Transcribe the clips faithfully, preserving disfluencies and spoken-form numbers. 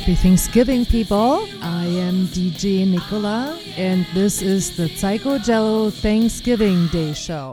Happy Thanksgiving, people. I am D J Nicola, and this is the Psycho Jello Thanksgiving Day Show.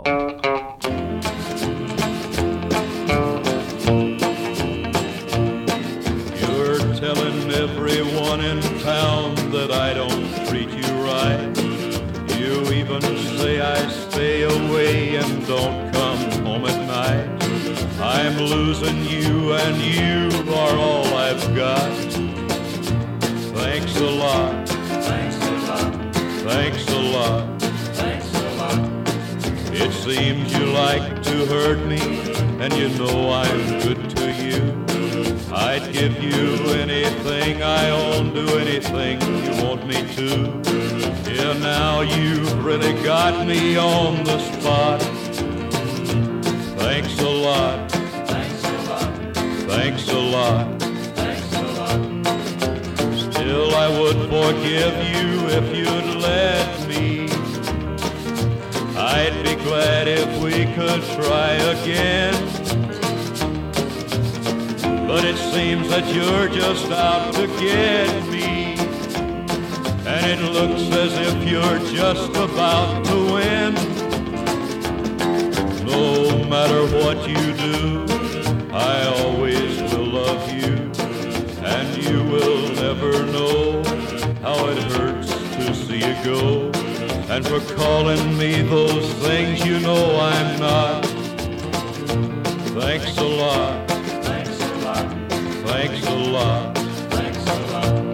You're telling everyone in town that I don't treat you right. You even say I stay away and don't come home at night. I'm losing you and you are all I've got. Thanks a lot. Thanks a lot. Thanks a lot. Thanks a lot. It seems you like to hurt me, and you know I'm good to you. I'd give you anything I own, do anything you want me to. Yeah, now you've really got me on the spot. Thanks a lot. Thanks a lot. Thanks a lot. Still, I would forgive you if you'd let me. I'd be glad if we could try again. But it seems that you're just out to get me, and it looks as if you're just about to win. No matter what you do, I always will love you. And you will never know how it hurts to see you go. And for calling me those things you know I'm not. Thanks a lot. Thanks a lot. Thanks a lot. Thanks a lot.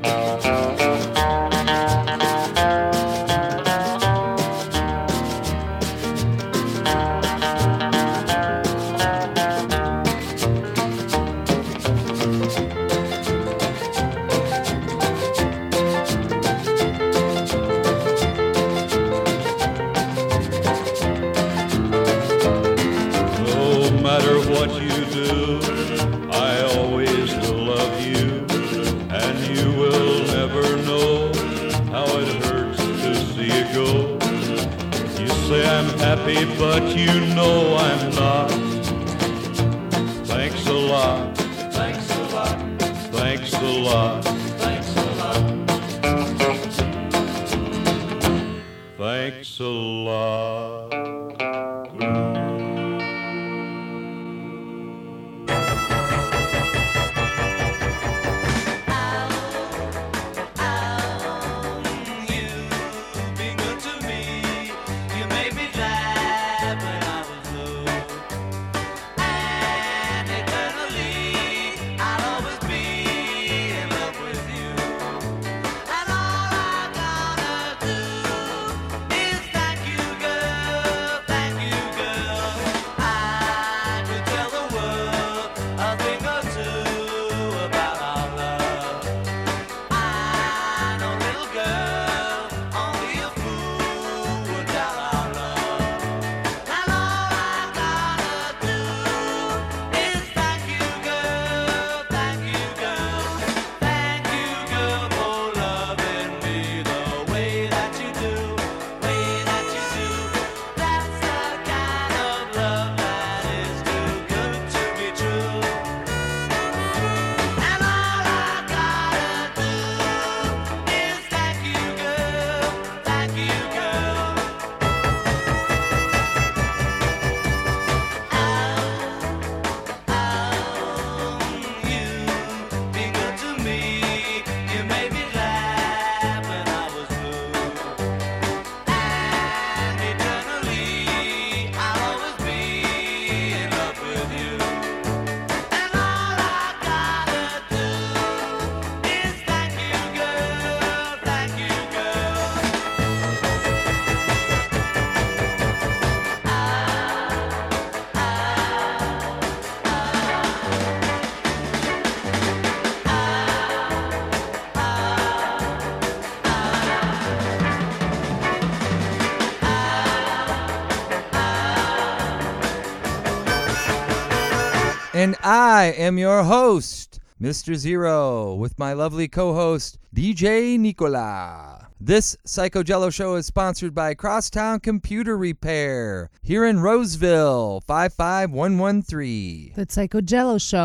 Happy, but you know I'm not. Thanks a lot. Thanks a lot. Thanks a lot. Thanks a lot. Thanks a lot. And I am your host, Mister Zero, with my lovely co-host, D J Nicola. This Psycho Jello show is sponsored by Crosstown Computer Repair here in Roseville, five five one one three. The Psycho Jello show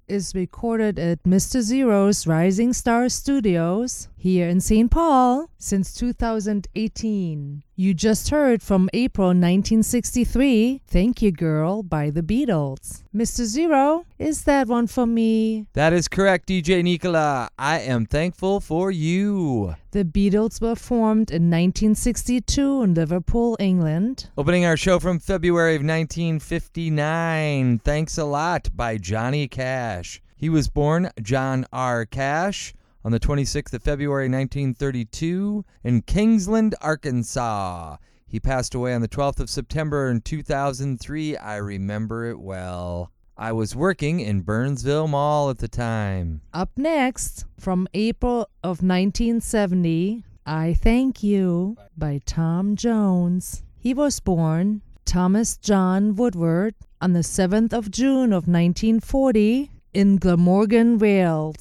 is recorded at Mister Zero's Rising Star Studios here in Saint Paul since two thousand eighteen. You just heard from April nineteen sixty-three, Thank You Girl by the Beatles. Mister Zero, is that one for me? That is correct, D J Nicola. I am thankful for you. The Beatles were formed in nineteen sixty-two in Liverpool, England. Opening our show from February of nineteen fifty-nine, Thanks a Lot by Johnny Cash. He was born John R. Cash on the twenty-sixth of February nineteen thirty-two in Kingsland, Arkansas. He passed away on the twelfth of September in two thousand three. I remember it well. I was working in Burnsville Mall at the time. Up next, from April of nineteen seventy, I Thank You by Tom Jones. He was born Thomas John Woodward on the seventh of June of nineteen forty in Glamorgan, Wales.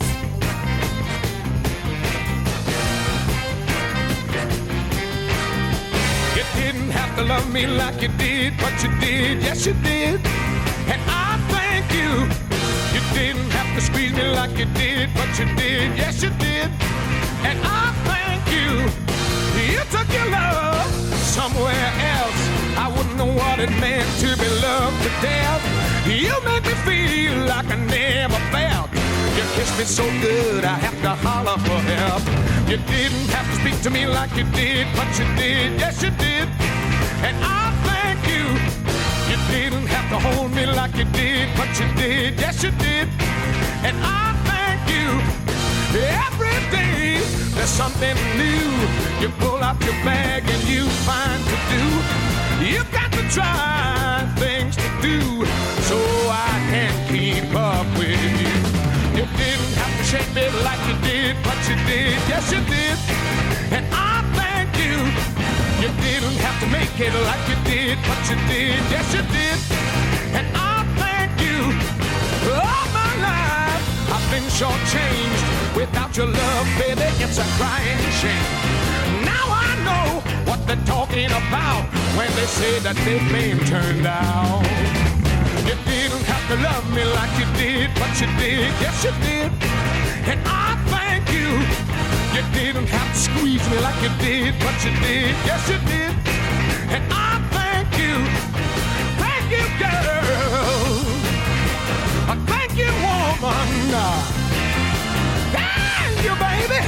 You didn't have to love me like you did, but you did, yes you did. And I thank you. You didn't have to squeeze me like you did, but you did, yes you did. And I thank you. You took your love somewhere else. I wouldn't know what it meant to be loved to death. You make me feel like I never felt. You kissed me so good I have to holler for help. You didn't have to speak to me like you did, but you did, yes you did. And I thank you. You didn't have to hold me like you did, but you did, yes you did. And I thank you. Every day there's something new. You pull out your bag and you find to do. You got to try things to do so I can keep up with you. You didn't have to shake me like you did, but you did, yes you did. And I thank you. You didn't have to make it like you did, but you did, yes you did. And I thank you. All my life I've been shortchanged. Without your love, baby, it's a crying shame. Now I know what they're talking about when they say that they've been turned out. You didn't have to love me like you did, but you did, yes you did. And I thank you. You didn't have to squeeze me like you did, but you did, yes you did. And I thank you. Thank you, girl. Thank you, woman. Thank you, baby.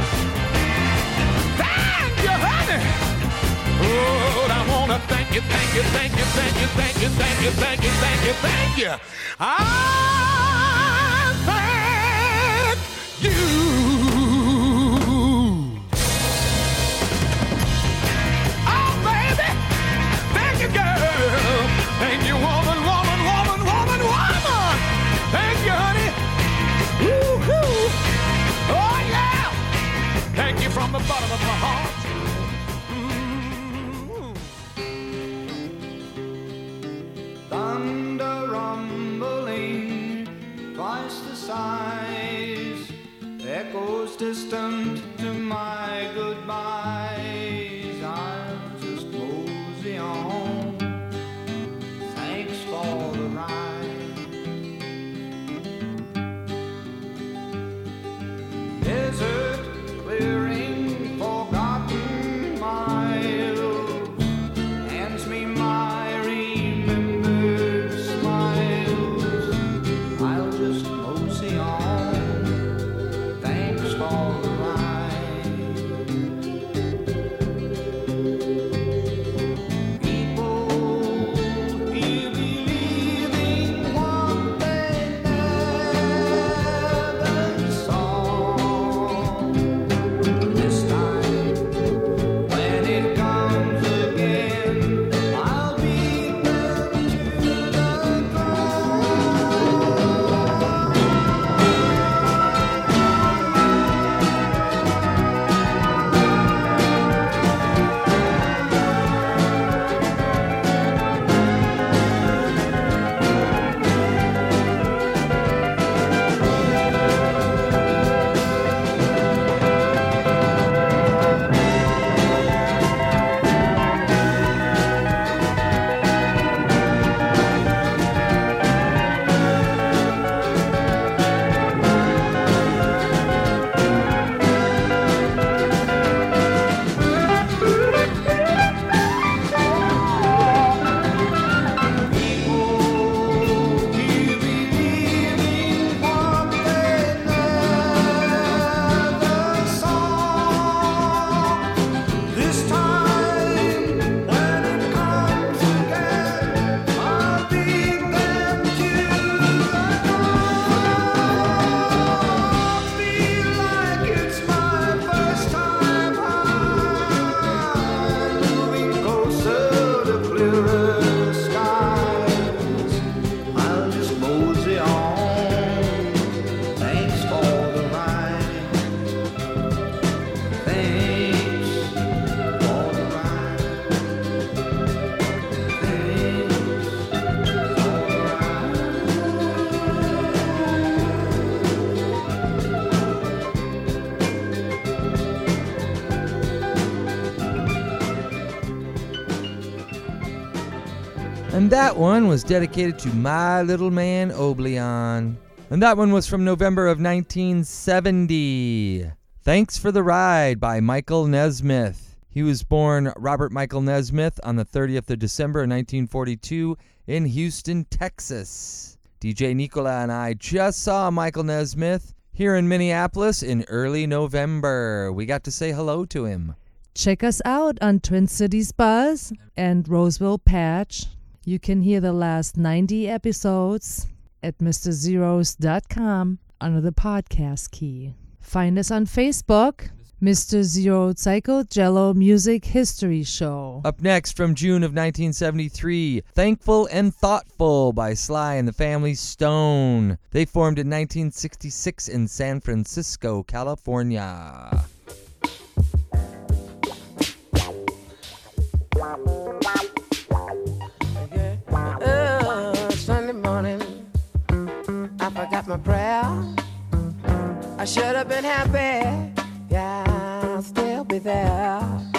Thank you, honey. Oh, I wanna thank you, thank you, thank you, thank you, thank you, thank you, thank you, thank you, thank you. I thank you. Oh, baby, thank you, girl. Thank you, woman, woman, woman, woman, woman. Thank you, honey. Woo-hoo. Oh, yeah. Thank you from the bottom of my heart. Thunder rumbling, twice the size, echoes distant to my goodbyes. I'll just mosey on, thanks for the ride. Desert clearing, forgotten miles, hands me my And that one was dedicated to my little man, Oblion. And that one was from November of nineteen seventy. Thanks for the Ride by Michael Nesmith. He was born Robert Michael Nesmith on the thirtieth of December nineteen forty-two in Houston, Texas. D J Nicola and I just saw Michael Nesmith here in Minneapolis in early November. We got to say hello to him. Check us out on Twin Cities Buzz and Roseville Patch. You can hear the last ninety episodes at Mister Zeros dot com under the podcast key. Find us on Facebook, Mister Zero Psycho Jello Music History Show. Up next from June of nineteen seventy-three, Thankful and Thoughtful by Sly and the Family Stone. They formed in nineteen sixty-six in San Francisco, California. Oh, Sunday morning, I forgot my prayer. I should have been happy. Yeah, I'll still be there.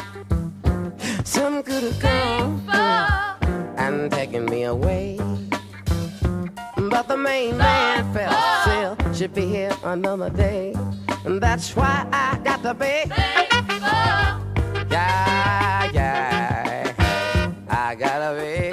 Some could have come and taken me away, but the main man felt still should be here another day, and that's why I got to be. Yeah, yeah, I gotta be.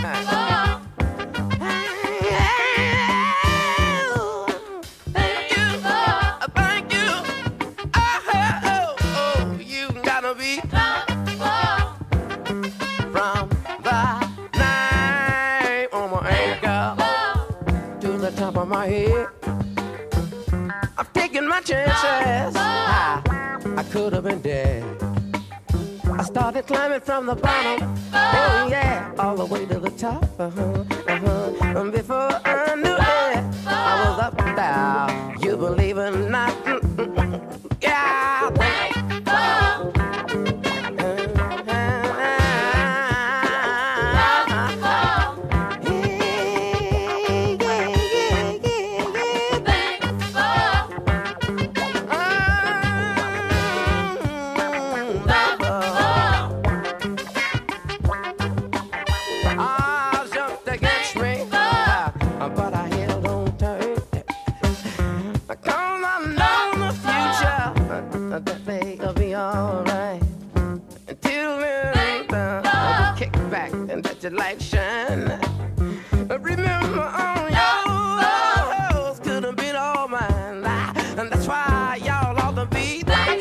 Top of my head, I've taken my chances. I, I could have been dead. I started climbing from the bottom, oh yeah, all the way to the top. Uh-huh, uh-huh. And before I knew it, I was up there. You believe it or not? Mm-mm-mm. Yeah. Your light shine. Remember on yours could have been all mine, and that's why y'all ought to be there.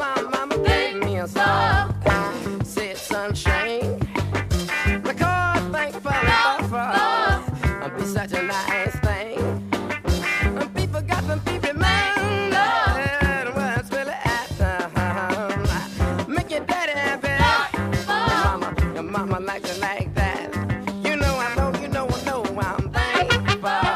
Sunshine, because like to like that. You know I know, you know I know I'm thankful.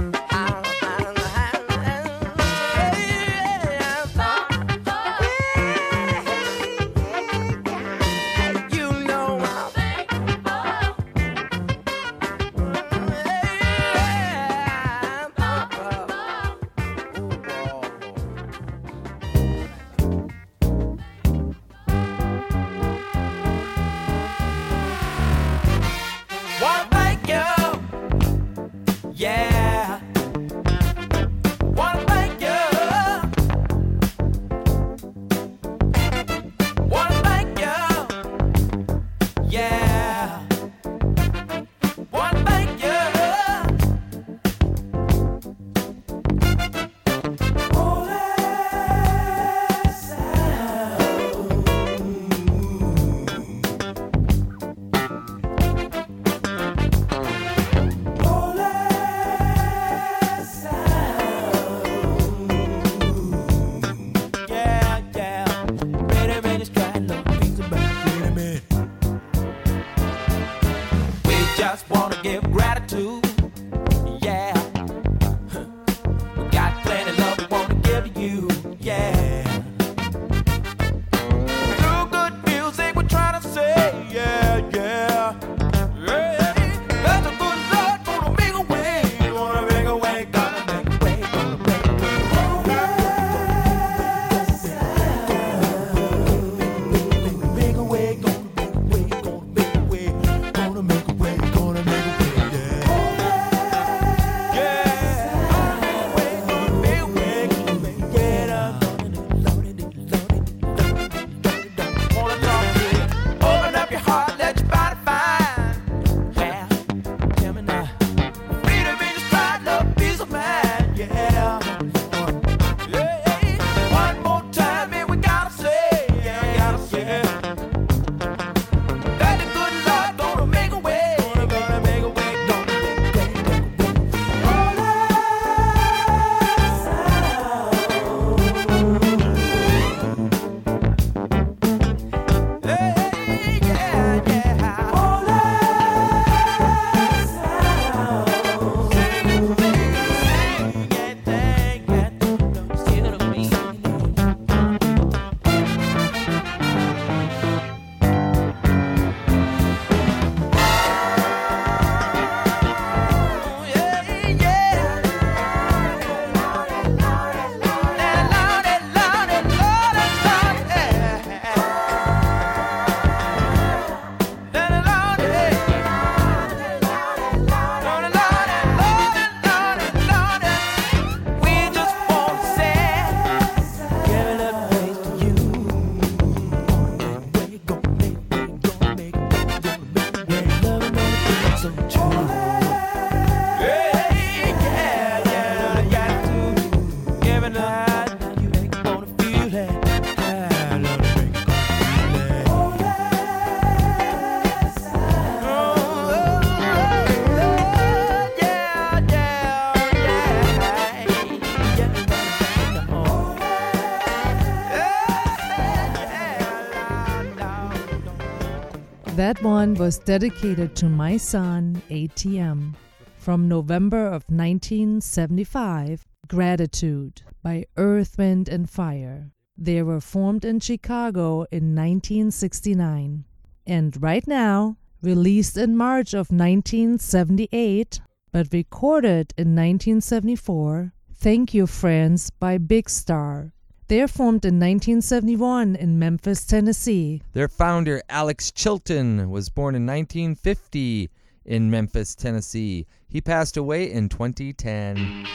That one was dedicated to my son, A T M. From November of nineteen seventy-five, Gratitude by Earth, Wind and Fire. They were formed in Chicago in nineteen sixty-nine. And right now, released in March of nineteen seventy-eight, but recorded in nineteen seventy-four, Thank You Friends by Big Star. They are formed in nineteen seventy-one in Memphis, Tennessee. Their founder, Alex Chilton, was born in nineteen fifty in Memphis, Tennessee. He passed away in twenty ten.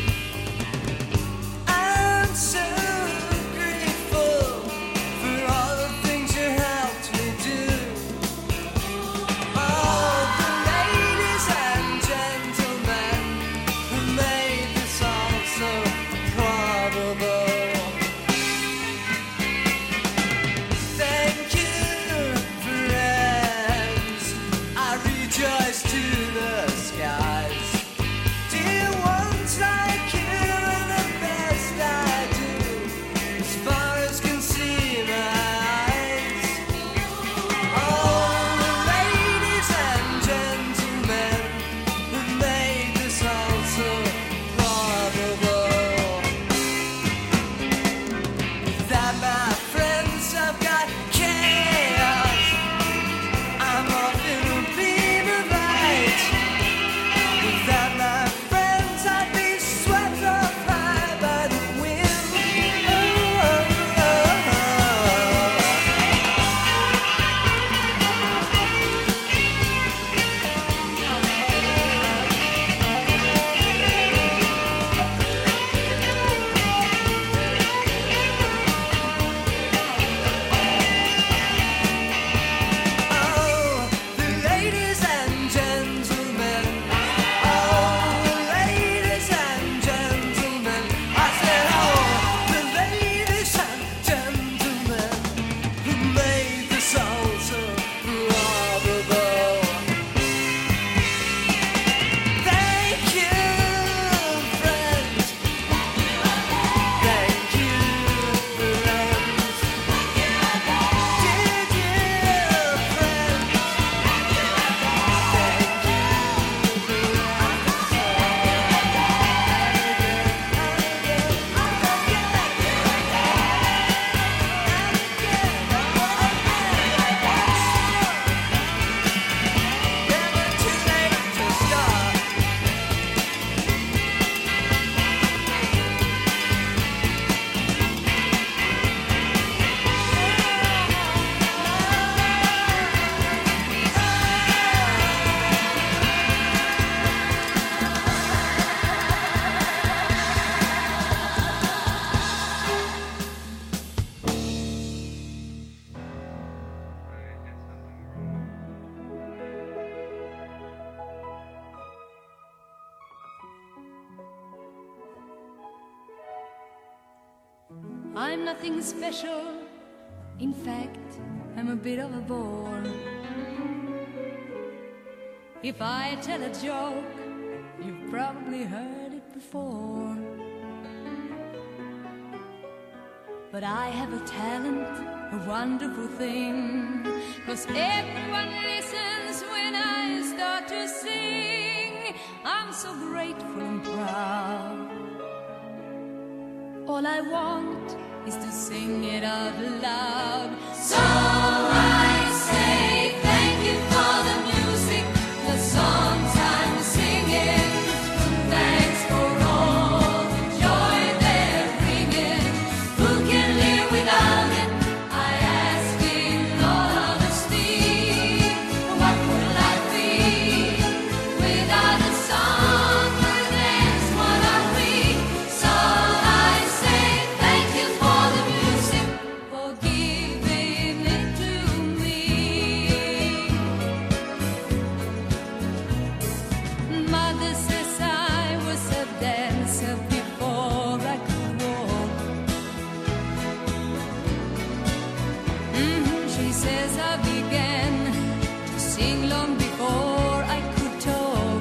I'm so grateful for all I'm nothing special. In fact, I'm a bit of a bore. If I tell a joke, you've probably heard it before. But I have a talent, a wonderful thing, 'cause everyone listens when I start to sing. I'm so grateful and proud. All I want is to sing it out loud. So I say thank you for the music, the songs I'm singing. Thanks for all the joy they're bringing. Who can live without it? I ask in all honesty. What would life be without a song or a dance? What are we? So I say thank you for the music, for giving it to me. Mother says I was a dancer before I could walk. Mhm, she says I began to sing long before I could talk.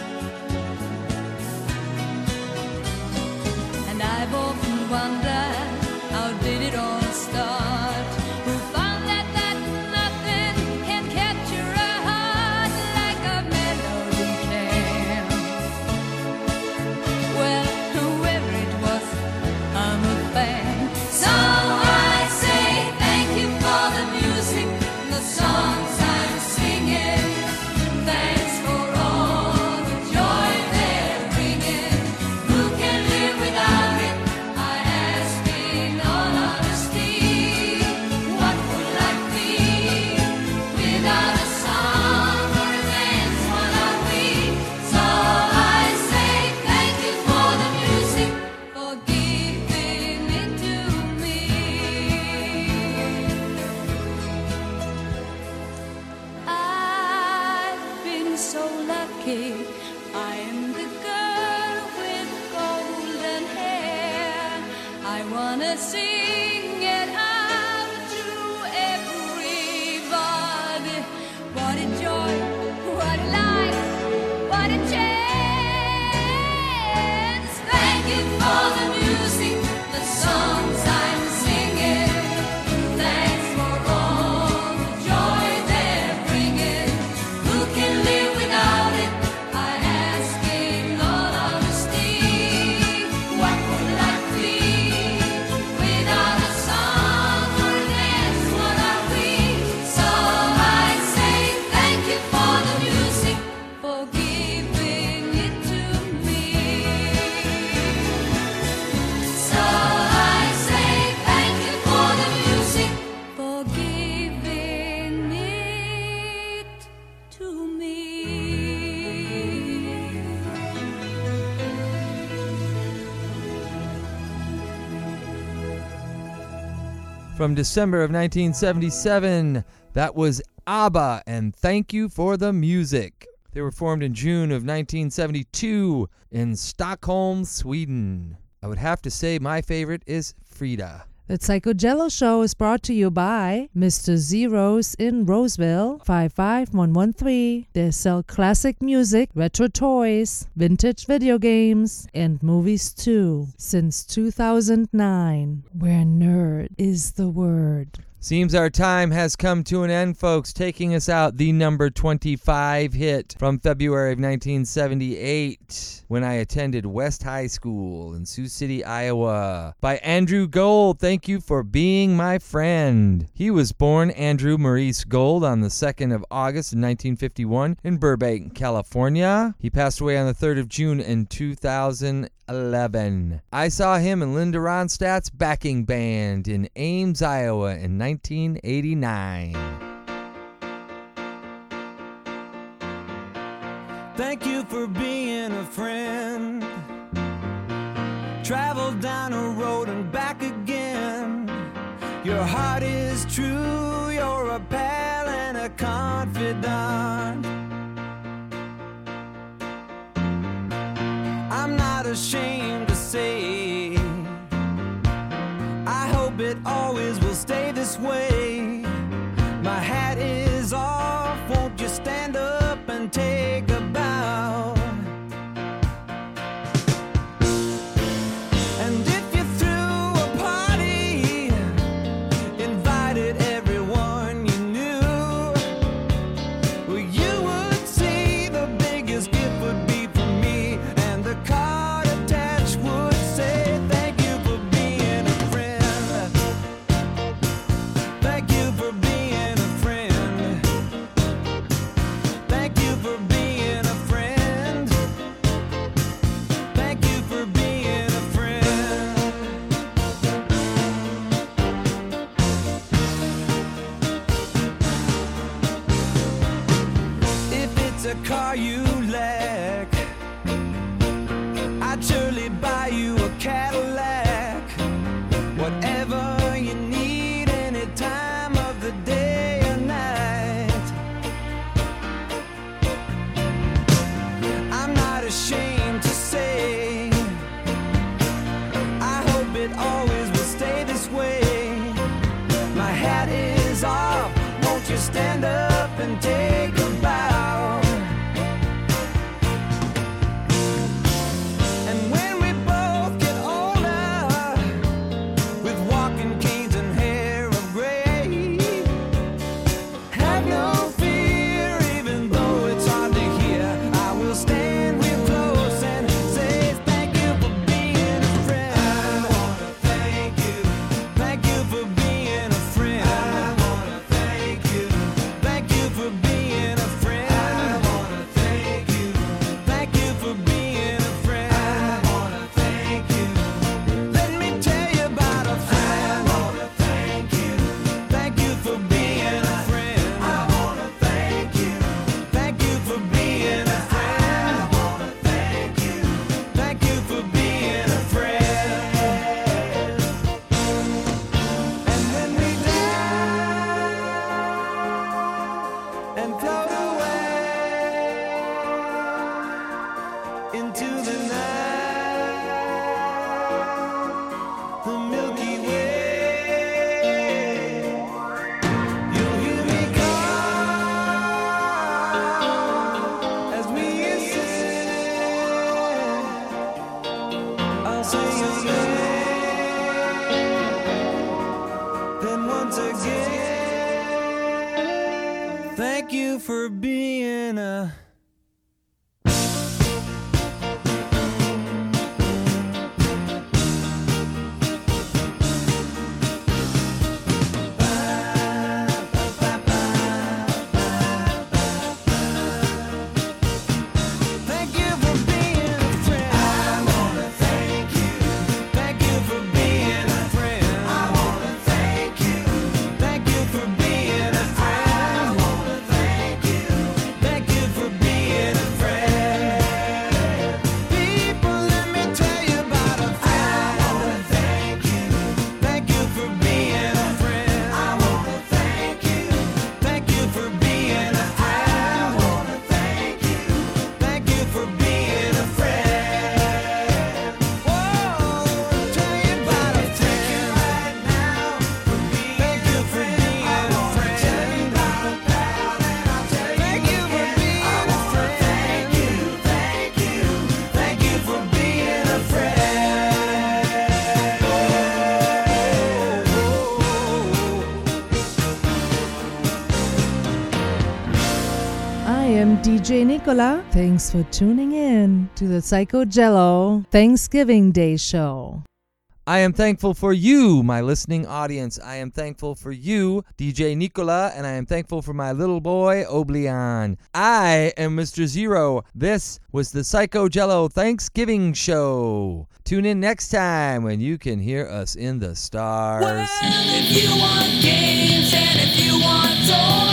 And I've often wondered, how did it all start? Who found that, that nothing can capture a heart like a melody can? Well, whoever it was, I'm a fan. So I say thank you for the music, the songs I'm singing. Thanks for all the joy they're bringing. Who can live without it? I ask in all honesty. What would life be without a song or a dance? What are we? So I say thank you for the music, for giving it to me. I've been so lucky. I am the girl with golden hair. I wanna sing it out to everybody. What a joy, what a life, what a chance. Thank you for the music, the songs I'm singing. Thanks for all the joy they're bringing. Who can live without it? I ask in all honesty. What would life be without a song or a dance? What are we? So I say thank you for the music, for giving it to me. So I say thank you for the music, for giving it to me. From December of nineteen seventy-seven, that was ABBA and Thank You for the Music. They were formed in June of nineteen seventy-two in Stockholm, Sweden. I would have to say my favorite is Frida. The Psycho Jello Show is brought to you by Mister Zeros in Roseville, five five one one three. They sell classic music, retro toys, vintage video games, and movies too. Since two thousand nine, where nerd is the word. Seems our time has come to an end, folks. Taking us out, the number twenty-five hit from February of nineteen seventy-eight, when I attended West High School in Sioux City, Iowa, by Andrew Gold. Thank you for being my friend. He was born Andrew Maurice Gold on the second of August in nineteen fifty-one in Burbank, California. He passed away on the third of June in two thousand eleven. I saw him in Linda Ronstadt's backing band in Ames, Iowa in nineteen eighty-nine. Thank you for being a friend. Travel down a road and back again. Your heart is true, you're a pal and a confidant. I'm not ashamed to say I hope this way. My hat is off, won't you stand up and take a bow? And if you threw a party, invited everyone you knew, well, you would see the biggest gift would be from me, and the card attached would say, thank you for being a friend. Thank you for being a friend. Thank you for being a friend. Thank you for being a friend. If it's a car you lack, I'd surely buy you a Cadillac. Whatever you need, any time of the day or night. I'm not ashamed to say, I hope it always will stay this way. My hat is off, won't you stand up and take a bow? And when we both get older, with walking canes and hair of gray, have no fear, even though it's hard to hear. I will stand real close and say thank you for being a friend. I wanna thank you. Thank you for being a friend. I wanna thank you. Thank you for being a friend. I wanna thank you. Thank you for being a friend. I wanna thank you. Let me tell you about a friend. I wanna thank you. Thank you for being a friend. I wanna thank you. Thank you for being a friend. I wanna thank you. Thank you for being a friend. And when we die and float away into the night, the Milky Way, you'll hear me call as we ascend. I'll say your name, then once again, thank you for being a Thank you for being a friend. I wanna thank you. Thank you for being a friend. I wanna thank you. Thank you for being a friend. I wanna thank you. Thank you for being a friend. People, let me tell you about a friend. I wanna thank you. Thank you for being a friend. I wanna thank you. Thank you for being a friend. I wanna thank you. Thank you for being a friend. Whoa, tell you about a friend right now. Thank you for being a friend. Tell you about a pal, and I'll tell you thank you for being a friend. Thank you, thank you, thank you for being a friend. I am D J Nicola. Thanks for tuning in to the Psycho Jello Thanksgiving Day Show. I am thankful for you, my listening audience. I am thankful for you, D J Nicola, and I am thankful for my little boy, Oblian. I am Mister Zero. This was the Psycho Jello Thanksgiving Show. Tune in next time when you can hear us in the stars. Well, if you want games and if you want toys,